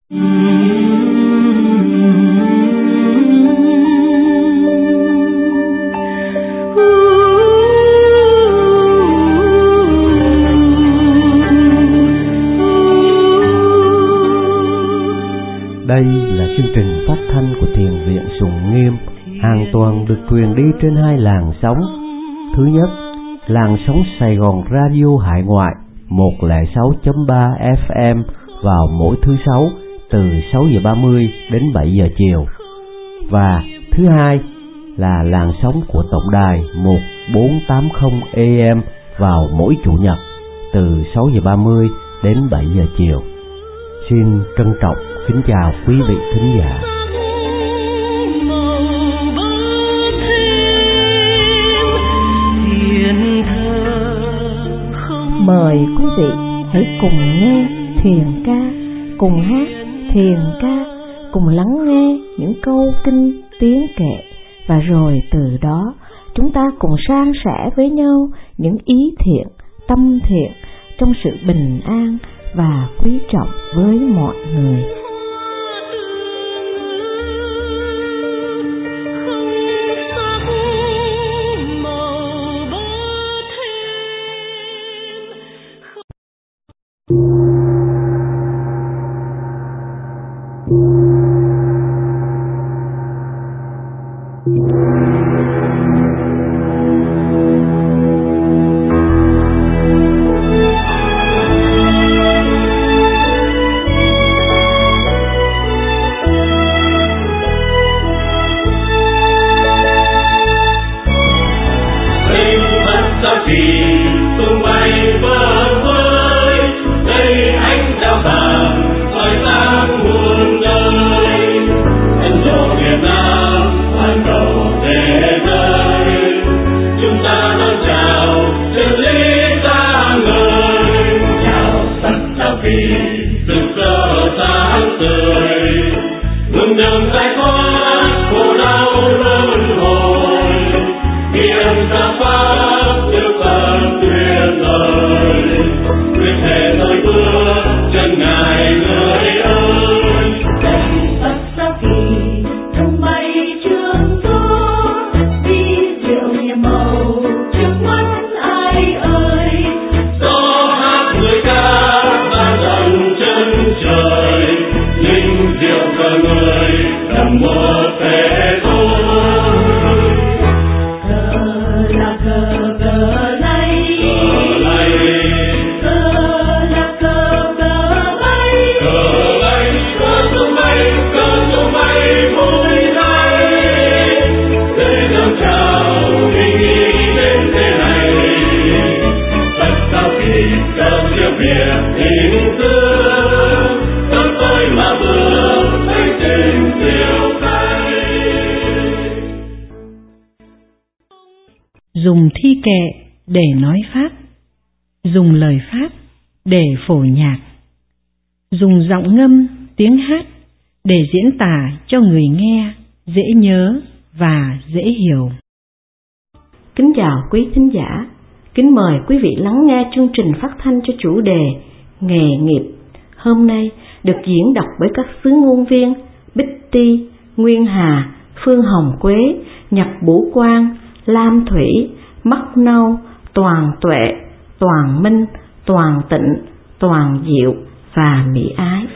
Đây là chương trình phát thanh của Thiền viện Sùng Nghiêm, hoàn toàn được truyền đi trên hai làn sóng. Thứ nhất, làn sóng Sài Gòn Radio hải ngoại 106.3 FM vào mỗi thứ Sáu từ 6:30 đến 7 giờ chiều. Và thứ hai là làn sóng của tổng đài 1480 AM vào mỗi Chủ nhật từ 6:30 đến 7 giờ chiều. Xin trân trọng kính chào quý vị thính giả. Mời quý vị hãy cùng nghe thiền ca, cùng hát thiền ca, cùng lắng nghe những câu kinh tiếng kệ, và rồi từ đó chúng ta cùng san sẻ với nhau những ý thiện, tâm thiện trong sự bình an và quý trọng với mọi người. Dùng thi kệ để nói pháp, dùng lời pháp để phổ nhạc, dùng giọng ngâm tiếng hát để diễn tả cho người nghe dễ nhớ và dễ hiểu. Kính chào quý thính giả, kính mời quý vị lắng nghe chương trình phát thanh cho chủ đề Nghề nghiệp. Hôm nay được diễn đọc bởi các xứ ngôn viên Bích Ti, Nguyên Hà, Phương Hồng Quế, Nhật Bủ Quang, Lam Thủy, Mắt Nâu, Toàn Tuệ, Toàn Minh, Toàn Tịnh, Toàn Diệu và Mỹ Ái.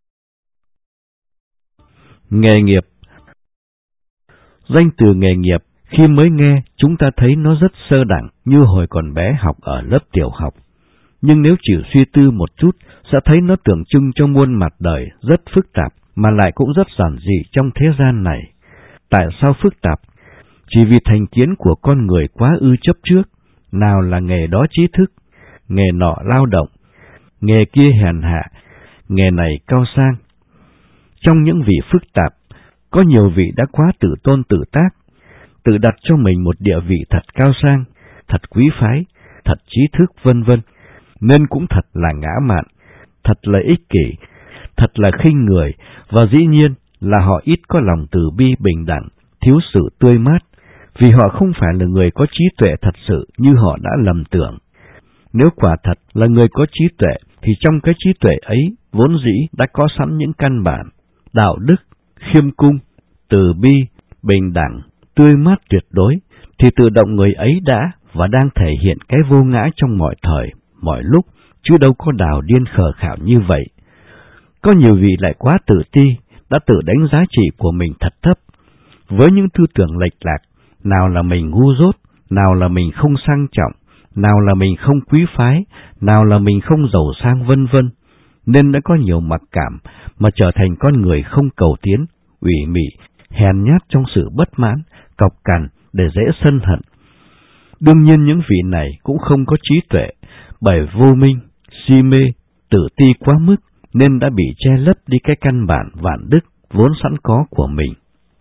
Nghề nghiệp. Danh từ nghề nghiệp khi mới nghe chúng ta thấy nó rất sơ đẳng như hồi còn bé học ở lớp tiểu học. Nhưng nếu chịu suy tư một chút sẽ thấy nó tượng trưng cho muôn mặt đời rất phức tạp mà lại cũng rất giản dị trong thế gian này. Tại sao phức tạp? Chỉ vì thành kiến của con người quá ư chấp trước, nào là nghề đó trí thức, nghề nọ lao động, nghề kia hèn hạ, nghề này cao sang. Trong những vị phức tạp, có nhiều vị đã quá tự tôn tự tác, tự đặt cho mình một địa vị thật cao sang, thật quý phái, thật trí thức vân vân, nên cũng thật là ngã mạn, thật là ích kỷ, thật là khinh người, và dĩ nhiên là họ ít có lòng từ bi bình đẳng, thiếu sự tươi mát, vì họ không phải là người có trí tuệ thật sự như họ đã lầm tưởng. Nếu quả thật là người có trí tuệ, thì trong cái trí tuệ ấy vốn dĩ đã có sẵn những căn bản, đạo đức, khiêm cung, từ bi, bình đẳng, tươi mát tuyệt đối, thì tự động người ấy đã và đang thể hiện cái vô ngã trong mọi thời, mọi lúc, chứ đâu có đào điên khờ khạo như vậy. Có nhiều vị lại quá tự ti, đã tự đánh giá trị của mình thật thấp, với những tư tưởng lệch lạc, nào là mình ngu dốt, nào là mình không sang trọng, nào là mình không quý phái, nào là mình không giàu sang vân vân, nên đã có nhiều mặc cảm mà trở thành con người không cầu tiến, ủy mị, hèn nhát trong sự bất mãn, cọc cằn để dễ sân hận. Đương nhiên những vị này cũng không có trí tuệ, bởi vô minh, si mê, tự ti quá mức nên đã bị che lấp đi cái căn bản vạn đức vốn sẵn có của mình.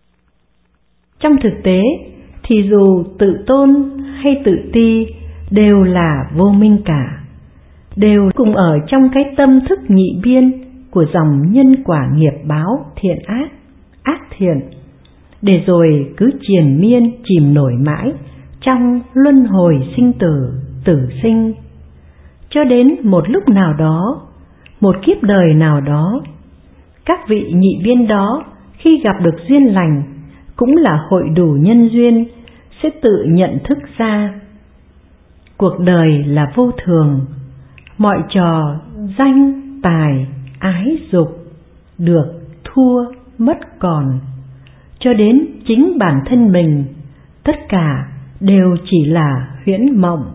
Trong thực tế thì dù tự tôn hay tự ti đều là vô minh cả, đều cùng ở trong cái tâm thức nhị biên của dòng nhân quả nghiệp báo thiện ác, ác thiện, để rồi cứ triền miên chìm nổi mãi trong luân hồi sinh tử, tử sinh, cho đến một lúc nào đó, một kiếp đời nào đó, các vị nhị biên đó khi gặp được duyên lành, cũng là hội đủ nhân duyên, sẽ tự nhận thức ra cuộc đời là vô thường, mọi trò danh, tài, ái, dục, được, thua, mất còn, cho đến chính bản thân mình, tất cả đều chỉ là huyễn mộng,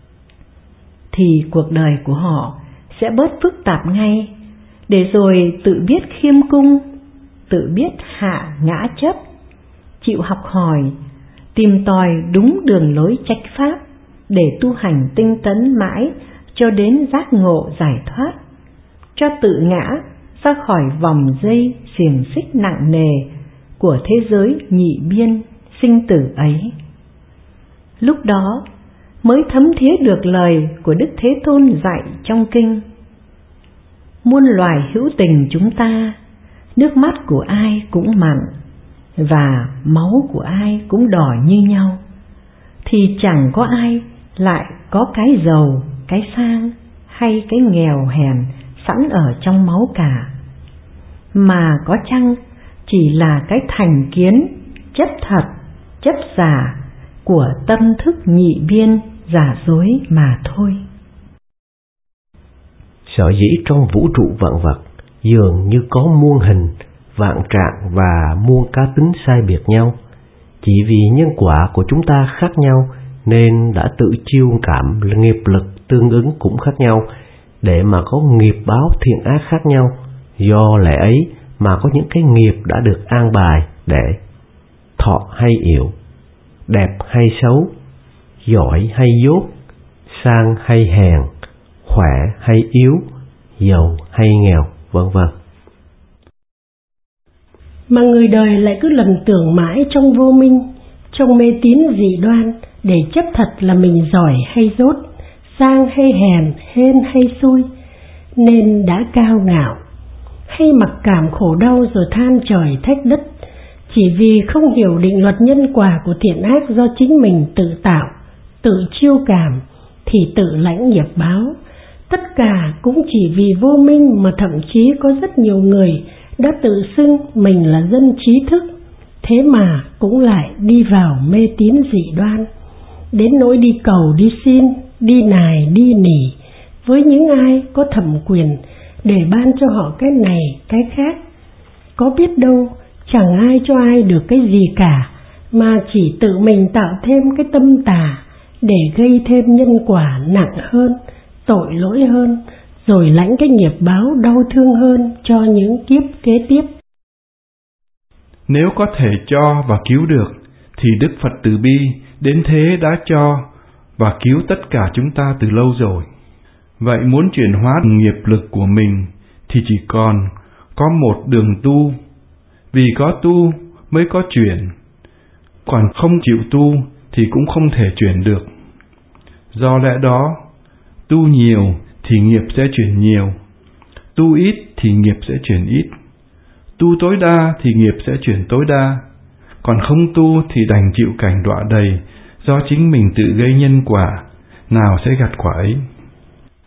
thì cuộc đời của họ sẽ bớt phức tạp ngay, để rồi tự biết khiêm cung, tự biết hạ ngã chấp, chịu học hỏi, tìm tòi đúng đường lối chánh pháp để tu hành tinh tấn mãi cho đến giác ngộ giải thoát, cho tự ngã ra khỏi vòng dây xiềng xích nặng nề của thế giới nhị biên sinh tử ấy. Lúc đó mới thấm thía được lời của Đức Thế Tôn dạy trong kinh: muôn loài hữu tình chúng ta, nước mắt của ai cũng mặn, và máu của ai cũng đỏ như nhau, thì chẳng có ai lại có cái giàu, cái sang hay cái nghèo hèn sẵn ở trong máu cả, mà có chăng chỉ là cái thành kiến, chấp thật, chấp giả của tâm thức nhị biên giả dối mà thôi. Sở dĩ trong vũ trụ vạn vật dường như có muôn hình, vạn trạng và muôn cá tính sai biệt nhau, chỉ vì nhân quả của chúng ta khác nhau nên đã tự chiêu cảm nghiệp lực tương ứng cũng khác nhau, để mà có nghiệp báo thiện ác khác nhau. Do lẽ ấy mà có những cái nghiệp đã được an bài để thọ hay yếu, đẹp hay xấu, giỏi hay dốt, sang hay hèn, khỏe hay yếu, giàu hay nghèo, vân vân. Mà người đời lại cứ lầm tưởng mãi trong vô minh, trong mê tín dị đoan, để chấp thật là mình giỏi hay dốt, sang hay hèn, hên hay xui, nên đã cao ngạo, hay mặc cảm khổ đau rồi than trời thách đất, chỉ vì không hiểu định luật nhân quả của thiện ác do chính mình tự tạo, tự chiêu cảm thì tự lãnh nghiệp báo. Tất cả cũng chỉ vì vô minh, mà thậm chí có rất nhiều người đã tự xưng mình là dân trí thức, thế mà cũng lại đi vào mê tín dị đoan, đến nỗi đi cầu đi xin, đi nài đi nỉ với những ai có thẩm quyền để ban cho họ cái này cái khác. Có biết đâu chẳng ai cho ai được cái gì cả, mà chỉ tự mình tạo thêm cái tâm tà để gây thêm nhân quả nặng hơn, tội lỗi hơn, rồi lãnh cái nghiệp báo đau thương hơn cho những kiếp kế tiếp. Nếu có thể cho và cứu được, thì Đức Phật Từ Bi đến thế đã cho và cứu tất cả chúng ta từ lâu rồi. Vậy muốn chuyển hóa nghiệp lực của mình thì chỉ còn có một đường tu, vì có tu mới có chuyển, còn không chịu tu thì cũng không thể chuyển được. Do lẽ đó, tu nhiều thì nghiệp sẽ chuyển nhiều, tu ít thì nghiệp sẽ chuyển ít, tu tối đa thì nghiệp sẽ chuyển tối đa, còn không tu thì đành chịu cảnh đọa đầy do chính mình tự gây nhân quả, nào sẽ gặt quả ấy.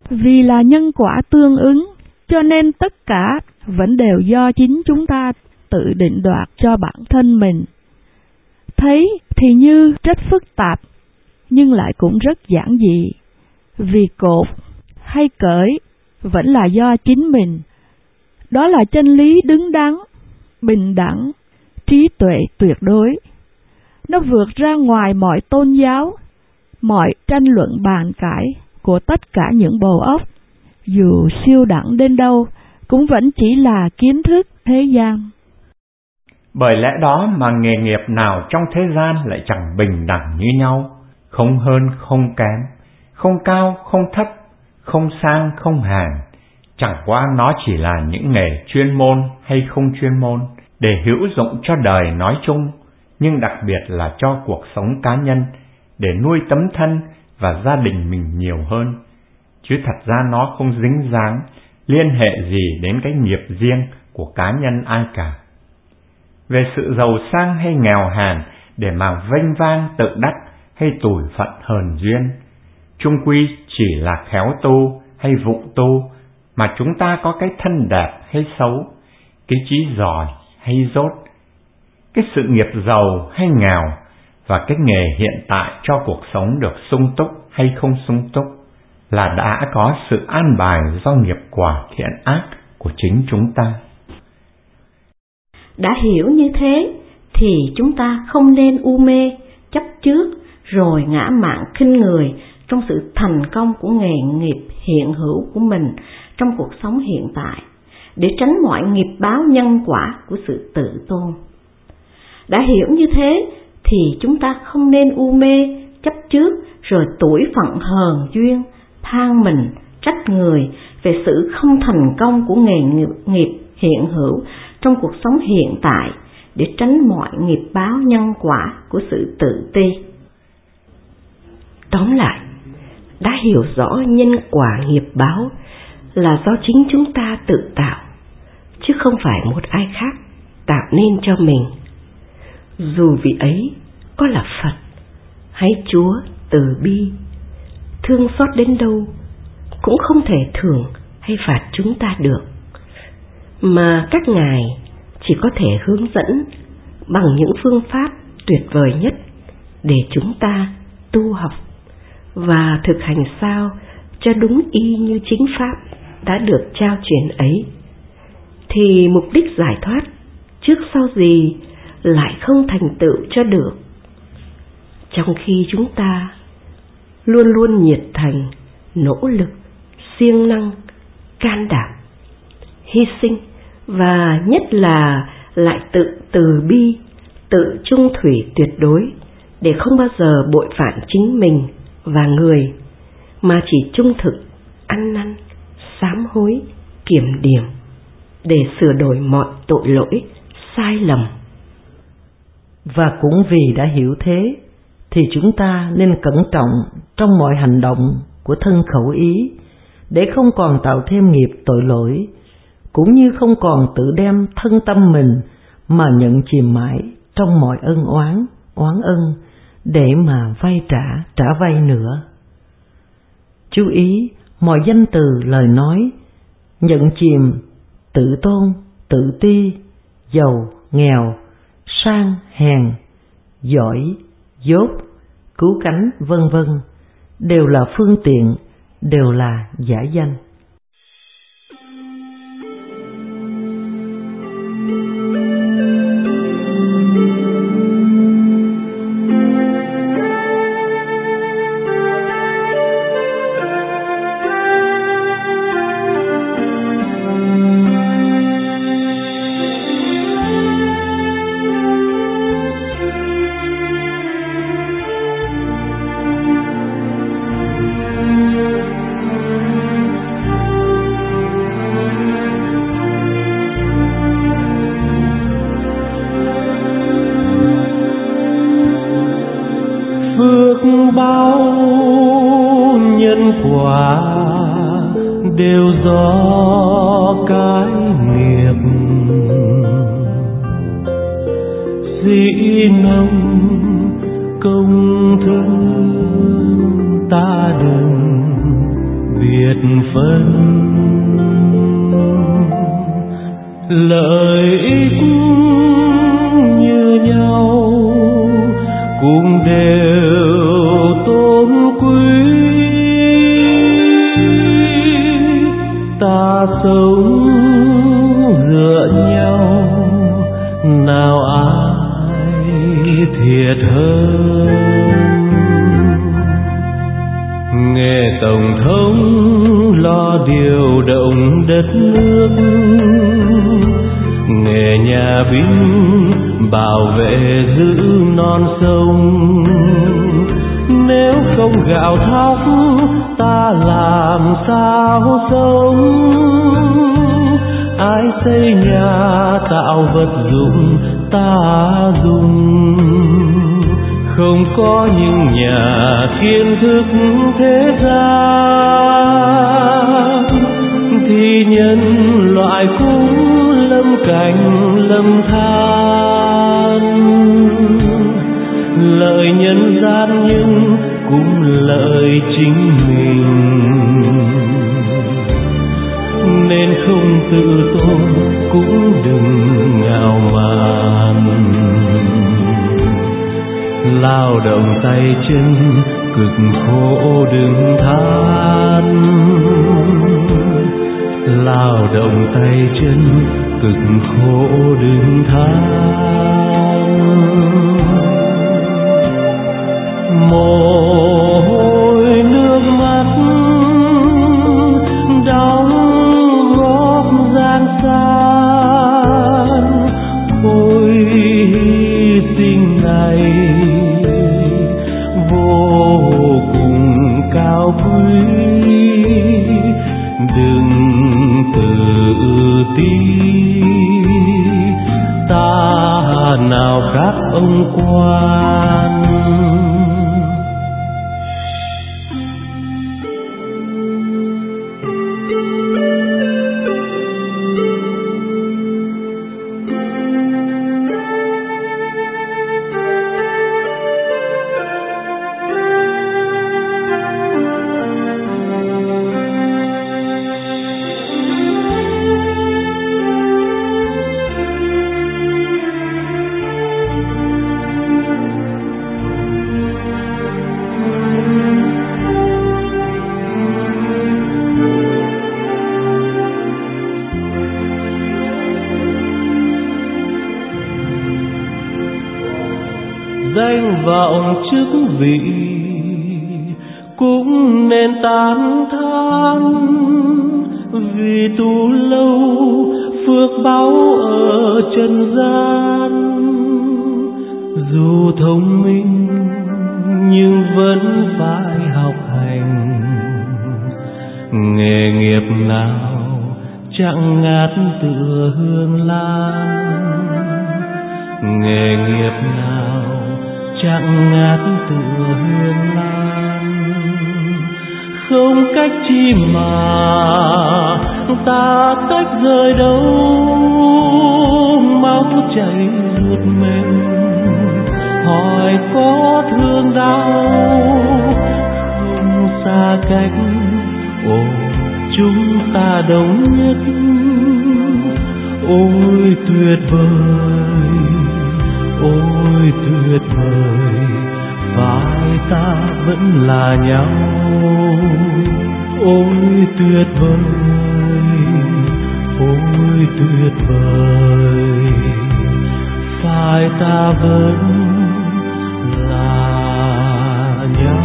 Vì là nhân quả tương ứng, cho nên tất cả vẫn đều do chính chúng ta tự định đoạt cho bản thân mình. Thấy thì như rất phức tạp, nhưng lại cũng rất giản dị. Vì cột hay cởi vẫn là do chính mình. Đó là chân lý đứng đắn, bình đẳng, trí tuệ tuyệt đối. Nó vượt ra ngoài mọi tôn giáo, mọi tranh luận bàn cãi của tất cả những bầu óc, dù siêu đẳng đến đâu cũng vẫn chỉ là kiến thức thế gian. Bởi lẽ đó mà nghề nghiệp nào trong thế gian lại chẳng bình đẳng như nhau, không hơn không kém, không cao không thấp, không sang không hèn. Chẳng qua nó chỉ là những nghề chuyên môn hay không chuyên môn để hữu dụng cho đời nói chung, nhưng đặc biệt là cho cuộc sống cá nhân, để nuôi tấm thân và gia đình mình nhiều hơn. Chứ thật ra nó không dính dáng, liên hệ gì đến cái nghiệp riêng của cá nhân ai cả. Về sự giàu sang hay nghèo hèn để mà vênh vang tự đắc hay tủi phận hờn duyên, chung quy chỉ là khéo tu hay vụng tu, mà chúng ta có cái thân đẹp hay xấu, cái trí giỏi hay dốt, cái sự nghiệp giàu hay nghèo, và cái nghề hiện tại cho cuộc sống được sung túc hay không sung túc, là đã có sự an bài do nghiệp quả thiện ác của chính chúng ta. Đã hiểu như thế thì chúng ta không nên u mê, chấp trước rồi ngã mạn khinh người trong sự thành công của nghề nghiệp hiện hữu của mình trong cuộc sống hiện tại, để tránh mọi nghiệp báo nhân quả của sự tự tôn. Đã hiểu như thế thì chúng ta không nên u mê, chấp trước rồi tủi phận hờn duyên, than mình, trách người về sự không thành công của nghề nghiệp hiện hữu trong cuộc sống hiện tại, để tránh mọi nghiệp báo nhân quả của sự tự ti. Tóm lại, đã hiểu rõ nhân quả nghiệp báo là do chính chúng ta tự tạo, chứ không phải một ai khác tạo nên cho mình. Dù vị ấy có là Phật hay Chúa từ bi, thương xót đến đâu, cũng không thể thưởng hay phạt chúng ta được, mà các ngài chỉ có thể hướng dẫn bằng những phương pháp tuyệt vời nhất để chúng ta tu học và thực hành sao cho đúng y như chính pháp đã được trao truyền ấy, thì mục đích giải thoát trước sau gì lại không thành tựu cho được. Trong khi chúng ta luôn luôn nhiệt thành, nỗ lực, siêng năng, can đảm, hy sinh và nhất là lại tự từ bi, tự trung thủy tuyệt đối, để không bao giờ bội phản chính mình và người, mà chỉ trung thực, ăn năn, sám hối, kiểm điểm để sửa đổi mọi tội lỗi, sai lầm. Và cũng vì đã hiểu thế thì chúng ta nên cẩn trọng trong mọi hành động của thân khẩu ý, để không còn tạo thêm nghiệp tội lỗi, cũng như không còn tự đem thân tâm mình mà nhận chìm mãi trong mọi ân oán, oán ân để mà vay trả vay nữa. Chú ý mọi danh từ lời nói, nhận chìm, tự tôn, tự ti, giàu, nghèo, sang, hèn, giỏi, dốt, cứu cánh, vân vân, đều là phương tiện, đều là giả danh. Đều do cái nghiệp dĩ nông công thương, ta đừng biệt phân, lợi ích như nhau cũng đều tôn quý. Ta sống dựa nhau, nào ai thiệt hơn. Nghe Tổng thống lo điều động đất nước, nghe nhà binh bảo vệ giữ non sông. Nếu không gạo thóc ta làm sao sống? Ai xây nhà tạo vật dụng ta dùng? Không có những nhà kiến thức thế gian thì nhân loại cũng lâm cảnh lâm than. Lợi nhân gian nhưng cũng lợi chính mình, nên không tự tôn cũng đừng ngạo mạn. Lao động tay chân cực khổ đừng than, lao động tay chân cực khổ đừng than. Mồ hôi nước mắt đóng góp gian san, ôi hy sinh này vô cùng cao quý. Đừng tự ti, ta nào các ông quan. Danh vọng chức vị cũng nên tán thán, vì tu lâu phước báu ở trần gian. Dù thông minh nhưng vẫn phải học hành, nghề nghiệp nào chẳng ngát tựa hương lan. Nghề nghiệp nào chẳng ngát tựa hương lan. Không cách chi mà ta tách rời đâu, máu chảy ruột mình hỏi có thương đau. Không xa cách ôi chúng ta đồng nhất, ôi tuyệt vời, ôi tuyệt vời, phải ta vẫn là nhau. Ôi tuyệt vời, ôi tuyệt vời, phải ta vẫn là nhau.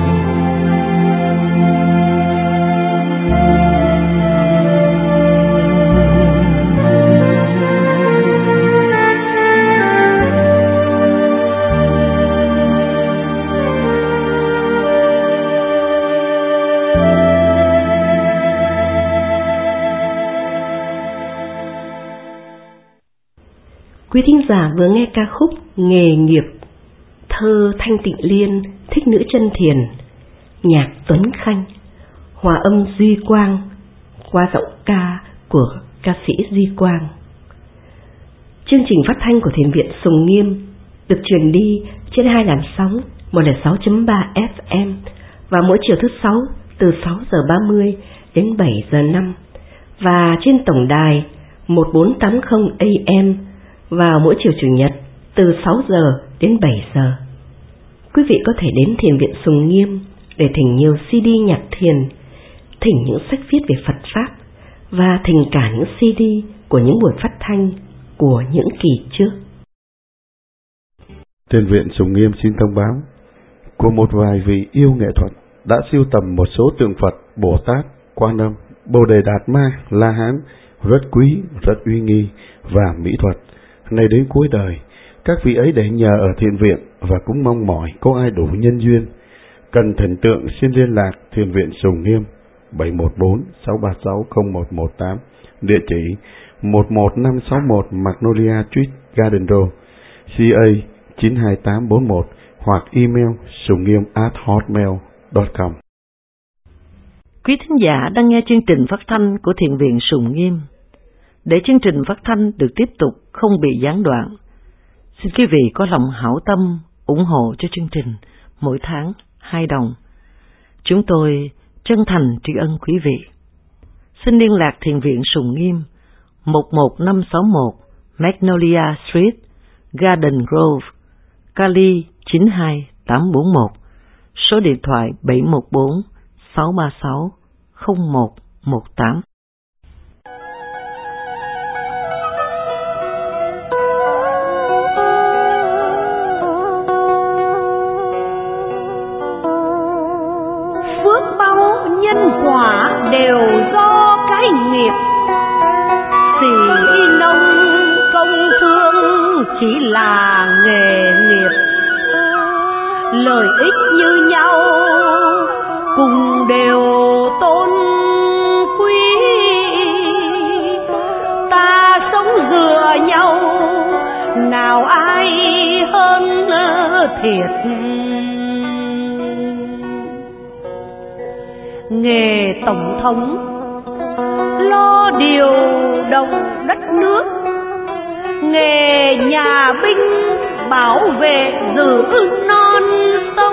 Quý thính giả vừa nghe ca khúc Nghề nghiệp, thơ Thanh Tịnh Liên, Thích Nữ Chân Thiền, nhạc Tuấn Khanh, hòa âm Duy Quang qua giọng ca của ca sĩ Duy Quang. Chương trình phát thanh của Thiền viện Sùng Nghiêm được truyền đi trên 2 làn sóng 106.3 FM và mỗi chiều thứ 6 từ 6 giờ 30 đến 7 giờ 5 và trên tổng đài 1480 AM vào mỗi chiều Chủ nhật từ 6 giờ đến 7 giờ. Quý vị có thể đến Thiền viện Sùng Nghiêm để thỉnh nhiều CD nhạc thiền, thỉnh những sách viết về Phật Pháp và thỉnh cả những CD của những buổi phát thanh của những kỳ trước. Thiền viện Sùng Nghiêm xin thông báo của một vài vị yêu nghệ thuật đã sưu tầm một số tượng Phật, Bồ Tát, Quan Âm, Bồ Đề Đạt Ma, La Hán rất quý, rất uy nghi và mỹ thuật. Nay đến cuối đời, các vị ấy để nhờ ở thiền viện và cũng mong mỏi có ai đủ nhân duyên cần thỉnh tượng xin liên lạc Thiền viện Sùng Nghiêm 714-636-0118, địa chỉ 11561 Magnolia Street, Garden Road, CA 92841 hoặc email sungngiem@hotmail.com. Quý thính giả đang nghe chương trình phát thanh của Thiền viện Sùng Nghiêm. Để chương trình phát thanh được tiếp tục không bị gián đoạn, xin quý vị có lòng hảo tâm ủng hộ cho chương trình mỗi tháng 2 đồng. Chúng tôi chân thành tri ân quý vị. Xin liên lạc Thiền viện Sùng Nghiêm 11561 Magnolia Street, Garden Grove, Cali 92841, số điện thoại 714-636-0118. Phước báu nhân quả đều do cái nghiệp, sĩ nông công thương chỉ là nghề nghiệp, lợi ích như nhau cùng đều tôn quý, ta sống dựa nhau nào ai hơn thiệt. Nghề tổng thống lo điều động đất nước, nghề nhà binh bảo vệ giữ non sông.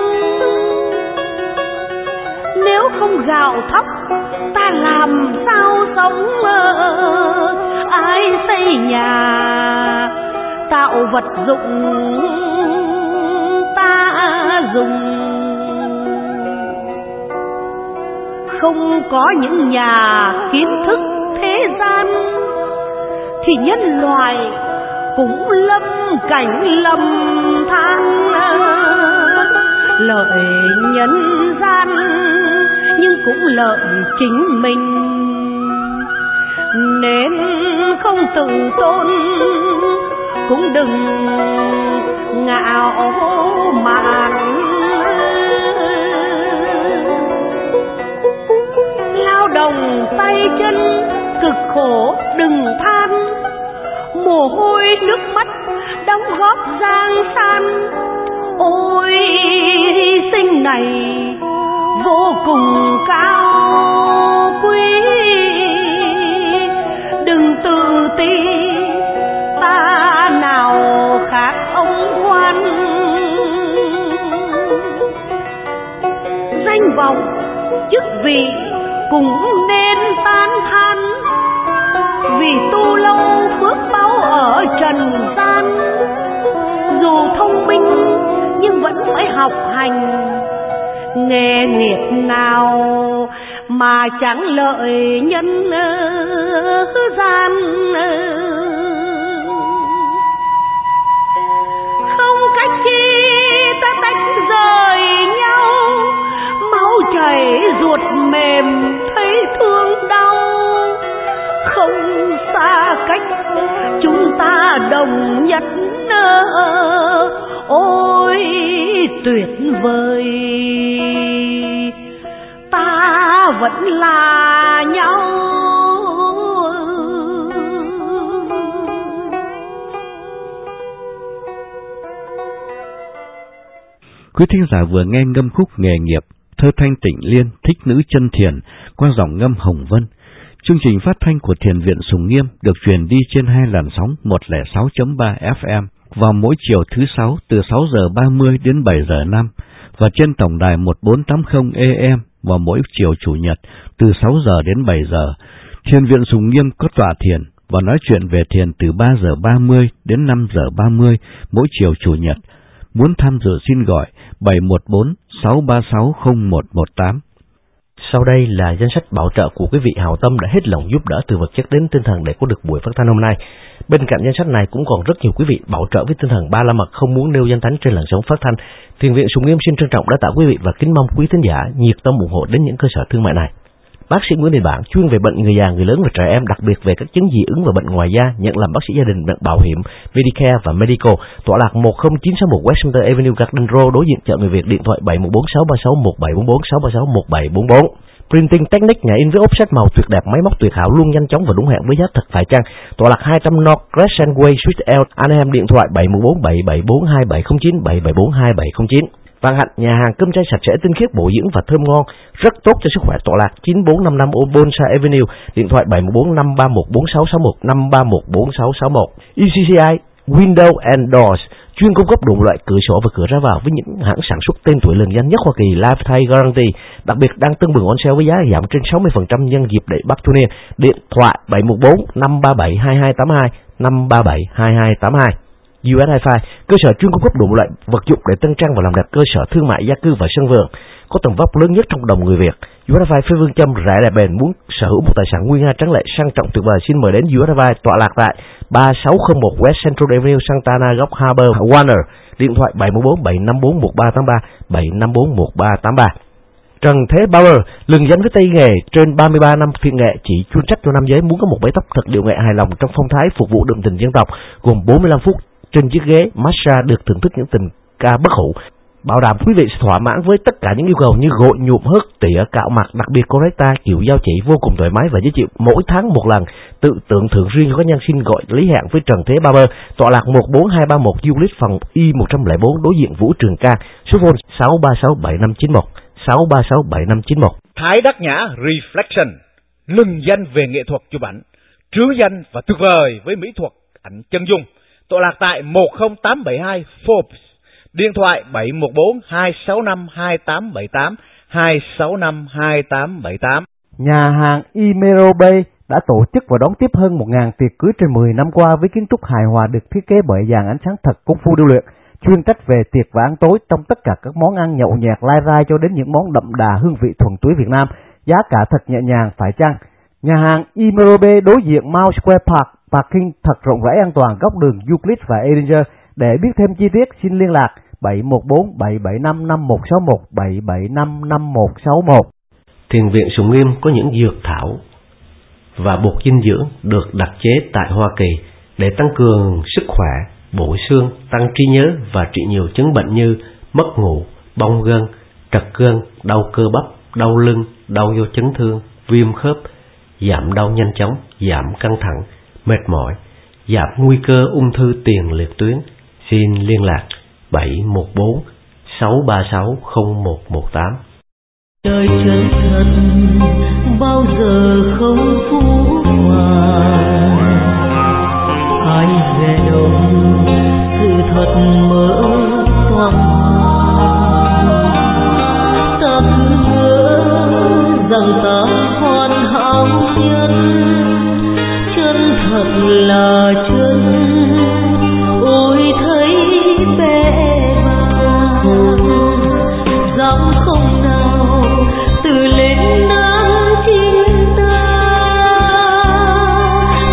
Nếu không gạo thóc ta làm sao sống, ai xây nhà tạo vật dụng ta dùng. Không có những nhà kiến thức thế gian thì nhân loại cũng lâm cảnh lầm than. Lợi nhân gian nhưng cũng lợi chính mình, nên không tự tôn cũng đừng ngạo mạn. Lao động tay chân cực khổ đừng than, mồ hôi nước mắt đóng góp giang san. Ôi hy sinh này vô cùng cao quý, đừng tự ti ta nào khác ông quan. Danh vọng chức vị cũng nên tan than, vì tu lâu phước báu ở trần gian. Dù thông minh nhưng vẫn phải học hành, nghề nghiệp nào mà chẳng lợi nhân gian. Không cách chi ta tách rời nhau, máu chảy ruột mềm thấy thương đau. Không xa cách chúng ta đồng nhất, ôi tuyệt vời ta vẫn là nhau. Quý thính giả vừa nghe ngâm khúc Nghề Nghiệp, thơ Thanh Tịnh Liên, Thích Nữ Chân Thiền qua giọng ngâm Hồng Vân. Chương trình phát thanh của Thiền viện Sùng Nghiêm được truyền đi trên 2 làn sóng 106.3 FM vào mỗi chiều thứ 6 từ 6 giờ 30 đến 7 giờ 5 và trên tổng đài 1480 AM vào mỗi chiều Chủ nhật từ 6 giờ đến 7 giờ. Thiền viện Sùng Nghiêm có tọa thiền và nói chuyện về thiền từ 3 giờ 30 đến 5 giờ 30 mỗi chiều Chủ nhật. Muốn tham dự xin gọi 714 636 0118. Sau đây là danh sách bảo trợ của quý vị hảo tâm đã hết lòng giúp đỡ từ vật chất đến tinh thần để có được buổi phát thanh hôm nay. Bên cạnh danh sách này cũng còn rất nhiều quý vị bảo trợ với tinh thần ba la mật không muốn nêu danh tánh trên làn sóng phát thanh. Thiền viện Sùng Nghiêm xin trân trọng đã tạ quý vị và kính mong quý thính giả nhiệt tâm ủng hộ đến những cơ sở thương mại này. Bác sĩ Nguyễn Đình Bản chuyên về bệnh người già, người lớn và trẻ em, đặc biệt về các chứng dị ứng và bệnh ngoài da, nhận làm bác sĩ gia đình, bệnh bảo hiểm, Medicare và Medical. Tọa lạc 10961 Washington Avenue, Garden Row, đối diện chợ Người Việt. Điện thoại 714-636-1744-636-1744. Printing Technique, nhà in với offset màu tuyệt đẹp, máy móc tuyệt hảo, luôn nhanh chóng và đúng hẹn với giá thật phải chăng. Tọa lạc 200 North Crescent Way, Suite L, Anaheim. Điện thoại 714-774-2709, 774-2709. Vạn Hạnh, nhà hàng cơm chay sạch sẽ, tinh khiết, bổ dưỡng và thơm ngon, rất tốt cho sức khỏe. Tọa lạc 9455 Bonsai Avenue. Điện thoại 714-531-4661, 531-4661. ECCI Window and Doors, chuyên cung cấp đủ loại cửa sổ và cửa ra vào với những hãng sản xuất tên tuổi lừng danh nhất Hoa Kỳ, Lifetime Guarantee. Đặc biệt đang tưng bừng on sale với giá giảm trên 60% nhân dịp lễ Bắc Thu Niên. Điện thoại 714-537-2282, 537-2282. US Hi-Fi, cơ sở chuyên cung cấp đủ loại vật dụng để tân trang và làm đẹp cơ sở thương mại, gia cư và sân vườn, có tầm vóc lớn nhất trong đồng người Việt. US Hi-Fi phê phương châm rẻ đẹp bền. Muốn sở hữu một tài sản nguy nga tráng lệ sang trọng tuyệt vời, xin mời đến US Hi-Fi, tọa lạc tại 3601 West Central Avenue, Santa Ana, góc Harbor, Warner. Điện thoại 714-754-1383, 754-1383. Trần Thế Bauer, lừng danh với tay nghề trên 33 năm phiên nghệ, chỉ chuyên trách cho nam giới muốn có một mái tóc thật điệu nghệ hài lòng trong phong thái phục vụ đượm tình dân tộc, gồm 45 phút trên chiếc ghế massage được thưởng thức những tình ca bất hủ, bảo đảm quý vị thỏa mãn với tất cả những yêu cầu như gội, nhuộm, hớt, tỉa, cạo mặt, đặc biệt correct tay, kiểu dao chỉ vô cùng thoải mái và dễ chịu, mỗi tháng một lần, tự tưởng thưởng riêng cho các nhân xin gọi lý hẹn với Trần Thế Barber, tọa lạc 14231 Euclid, phòng Y104, đối diện Vũ Trường Ca, số phone 6367591, 6367591. Thái Đắc Nhã Reflection, lừng danh về nghệ thuật chụp ảnh, trứ danh và tuyệt vời với mỹ thuật ảnh chân dung. Tọa lạc tại 10872 Forbes. Điện thoại 714-265-2878, 265-2878. Nhà hàng Imero Bay đã tổ chức và đón tiếp hơn 1.000 tiệc cưới trên 10 năm qua với kiến trúc hài hòa được thiết kế bởi dàn ánh sáng thật công phu điêu luyện, chuyên trách về tiệc và ăn tối trong tất cả các món ăn nhậu nhẹt lai rai cho đến những món đậm đà hương vị thuần túy Việt Nam, giá cả thật nhẹ nhàng phải chăng. Nhà hàng Imero Bay đối diện Mount Square Park, parking thật rộng rãi an toàn góc đường Euclid và Edinger. Để biết thêm chi tiết xin liên lạc 714-775-5161, 775-5161. Thiền viện Sùng Nghiêm có những dược thảo và bột dinh dưỡng được đặc chế tại Hoa Kỳ để tăng cường sức khỏe, bổ xương, tăng trí nhớ và trị nhiều chứng bệnh như mất ngủ, bong gân, trật gân, đau cơ bắp, đau lưng, đau do chấn thương, viêm khớp, giảm đau nhanh chóng, giảm căng thẳng, mệt mỏi, giảm nguy cơ ung thư tiền liệt tuyến. Xin liên lạc 714-636-0118. Đời chân thật bao giờ không phũ phàng, ai dè đông sự thật mở toang ta hứa rằng ta hoàn hảo nhân, chân thật là chân, ôi thấy bé bàng, dám không nào từ lên nắng chính ta,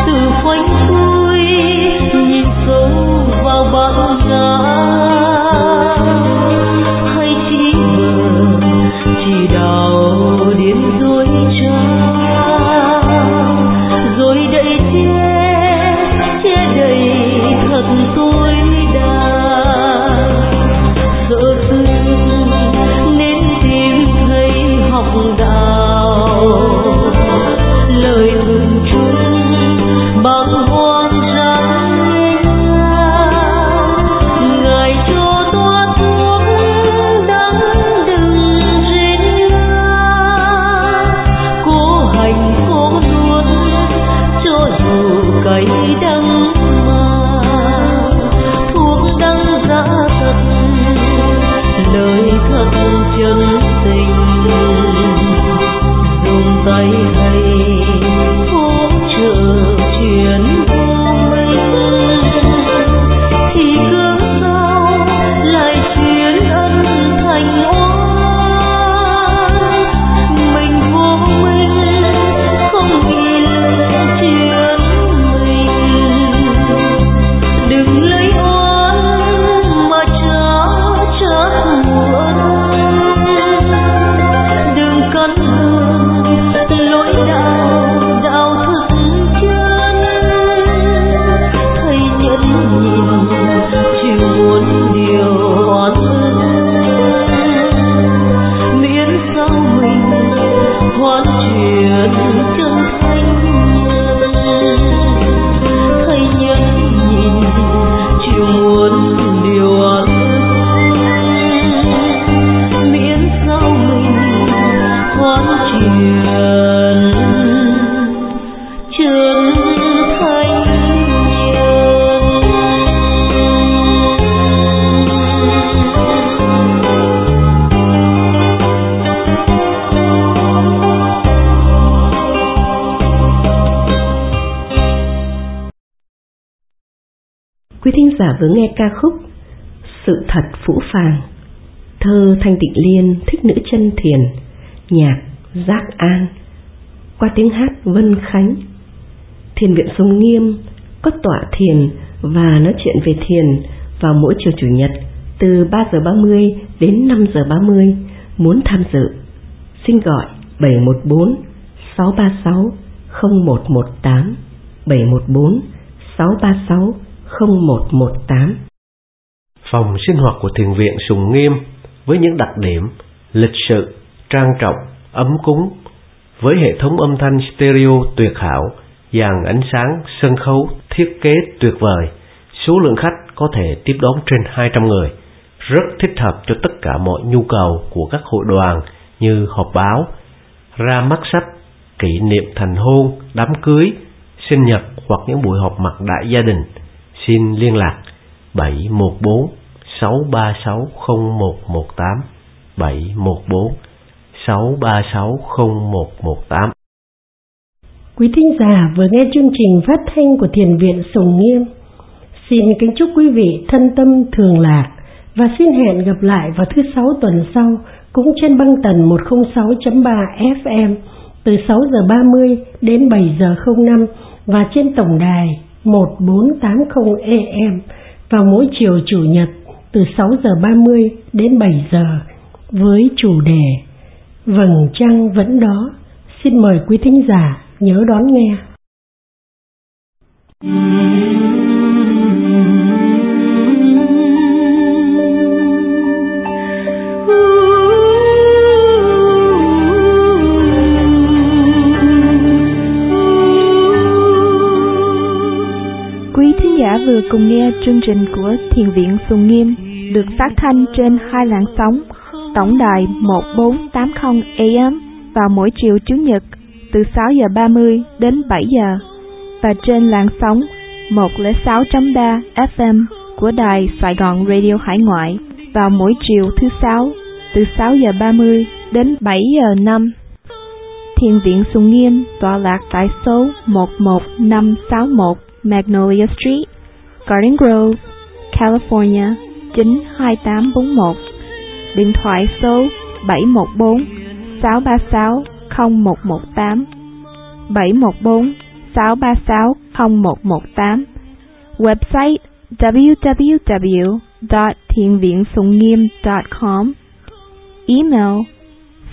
Quý thính giả vừa nghe ca khúc Sự Thật Phũ Phàng, thơ Thanh Tịnh Liên, Thích Nữ Chân Thiền, nhạc Giác An, qua tiếng hát Vân Khánh. Thiền viện Sùng Nghiêm có tọa thiền và nói chuyện về thiền vào mỗi chiều Chủ nhật từ 3 giờ 30 đến 5 giờ 30. Muốn tham dự, xin gọi 714 636 0118, 714 636 0118. Phòng sinh hoạt của Thiền viện Sùng Nghiêm với những đặc điểm lịch sự, trang trọng, ấm cúng, với hệ thống âm thanh stereo tuyệt hảo, dàn ánh sáng, sân khấu thiết kế tuyệt vời, số lượng khách có thể tiếp đón trên 200 người, rất thích hợp cho tất cả mọi nhu cầu của các hội đoàn như họp báo, ra mắt sách, kỷ niệm thành hôn, đám cưới, sinh nhật hoặc những buổi họp mặt đại gia đình. Xin liên lạc 714 636 0118, 714 636 0118. Quý thính giả vừa nghe chương trình phát thanh của Thiền viện Sùng Nghiêm. Xin kính chúc quý vị thân tâm thường lạc và xin hẹn gặp lại vào thứ 6 tuần sau cũng trên băng tần 106.3 FM từ 6 giờ 30 đến 7 giờ 05 và trên tổng đài 1480 AM vào mỗi chiều Chủ nhật từ 6 giờ 30 đến 7 giờ với chủ đề Vầng Trăng Vẫn Đó. Xin mời quý thính giả nhớ đón nghe. Quý thính giả vừa cùng nghe chương trình của Thiền viện Sùng Nghiêm được phát thanh trên 2 làn sóng, tổng đài 1480 AM vào mỗi chiều Chủ nhật từ 6 giờ 30 đến 7 giờ và trên làn sóng 106.3 FM của đài Sài Gòn Radio Hải Ngoại vào mỗi chiều thứ 6 từ 6 giờ 30 đến 7 giờ 5. Thiền viện Sùng Nghiêm tọa lạc tại số 11561 Magnolia Street, Garden Grove, California 92841. Điện thoại số 714 636 0118, 714 636 0118. Website www.thienviensungngiem.com. Email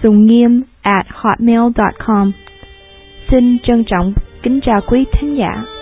sungniem@hotmail.com. Xin trân trọng kính chào quý thính giả.